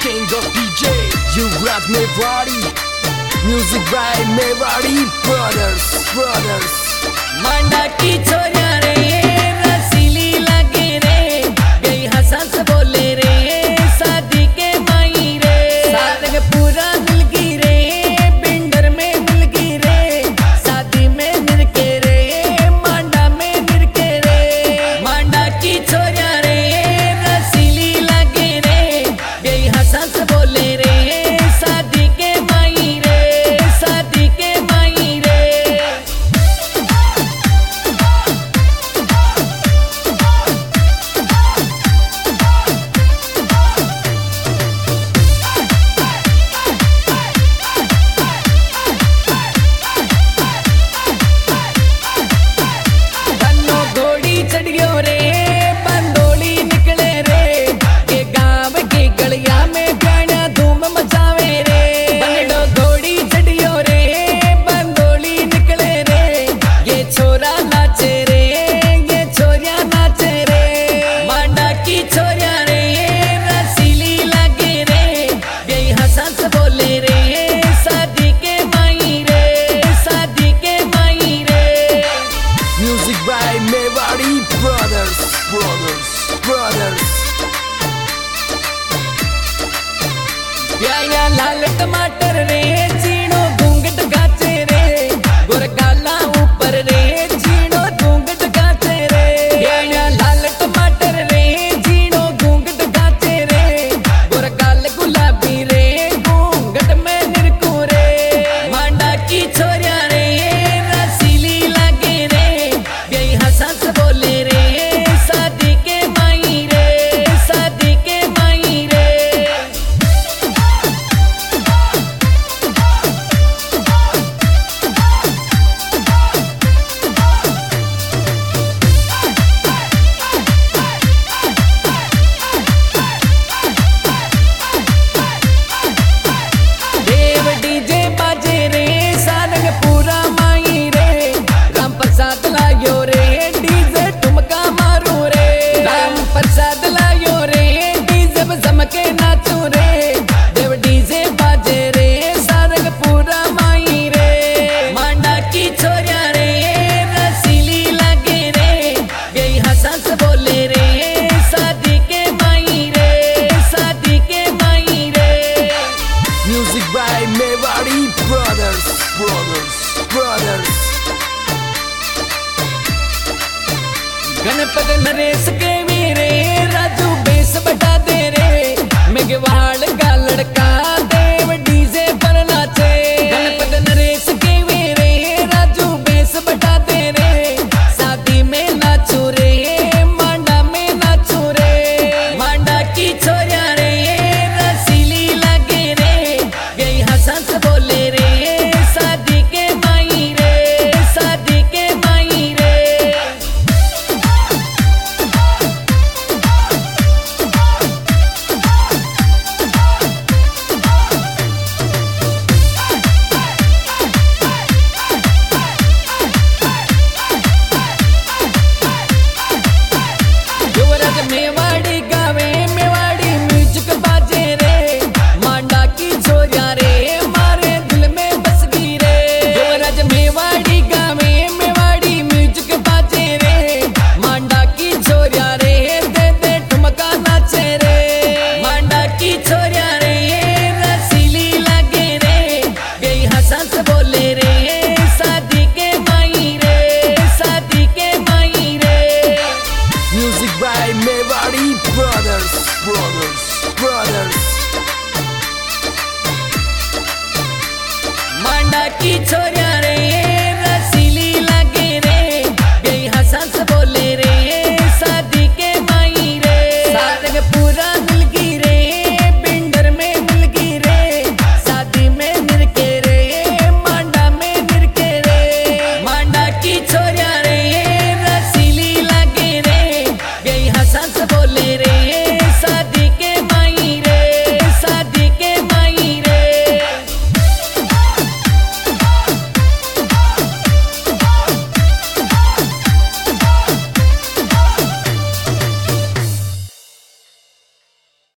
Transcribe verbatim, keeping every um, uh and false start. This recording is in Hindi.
king of D J. You got Mewari. Music by Mewari Brothers, Brothers. मांडा की छोरिया रे रसीली लगे रे, गई हंस बोले रे शादी के माई रे। सारंग पूरा मिल गई रे, बिंडर में मिल गई रे, शादी में निरके रे, मांडा में निरके रे। मांडा की छोरिया रे रसीली लगे रे, गई हंस बोले रे शादी के माई रे, शादी के माई रे। चढ़ियो रे बंदोली निकले रे, ये गांव की गलिया में गाना धूम मचावे रे। बंडो घोड़ी चढ़ियो रे बंदोली निकले रे, ये छोरा नाचे रे, ये छोरिया नाचे रे। मांडा की छोरिया रे रसीली लगे रे, ये हंस बोले रे शादी के माई रे, शादी के माई रे। Music by Mewari Brothers, Brothers, Brothers. प्याया लाल टमाटर रे, चीनो घूंघट गाचे रे, गोरकाला ऊपर रे, चीनो घूंघट गाचे रे। प्याया लाल टमाटर रे, चीनो घूंघट गाचे रे, गोरकाल गुलाबी रे, घूंघट में निरकू रे। मांडा की छोरिया रे रसीली लगे रे, गई हंस बोले रे शादी के माई रे, शादी के माई रे। देव डीजे बाजे रे, सारंग पूरा माई रे, राम प्रसाद लायो रे, डीजे ठुमका मारू रे। राम प्रसाद लायो रे, डीजे पे जमके नाचू रे, देव डीजे बाजे रे, सारंग पूरा माई रे। मांडा की छोरिया रे रसीली लगे रे, गई हंस बोले रे शादी के माई रे, शादी के माई रे। Music by Mewari Brothers, Brothers, Brothers. Ganpat Naresh के वीरे, राजू बेस बटा दे रे, मेघवाड़ का लड़का देव डीजे पर नाचे। गणपत नरेश के वीरे, राजू बेस बटा दे रे, शादी में नाचू रे, मांडा में नाचू रे। मांडा की छोरिया रे रसीली लगे रे, गई हंस बोले रे शादी के माई रे, शादी के माई रे। युवराज मेवाड़ी गावे, मेवाड़ी म्यूजिक बाजे रे, मांडा की छोरिया रे मारे दिल में बस गई रे। युवराज मेवाड़ी गावे, मेवाड़ी म्यूजिक बाजे रे, मांडा की छोरिया रे दे दे ठुमका नाचे रे। मांडा की छोरिया रे रसीली लगे रे, गई हंस बोले रे शादी के माई रे, शादी के माई रे। Music by Mewari Brothers, Brothers, Brothers. मांडा की छोरिया रे रसीली लगे रे, गई हंस बोले रे शादी के माई रे। सारंग पूरा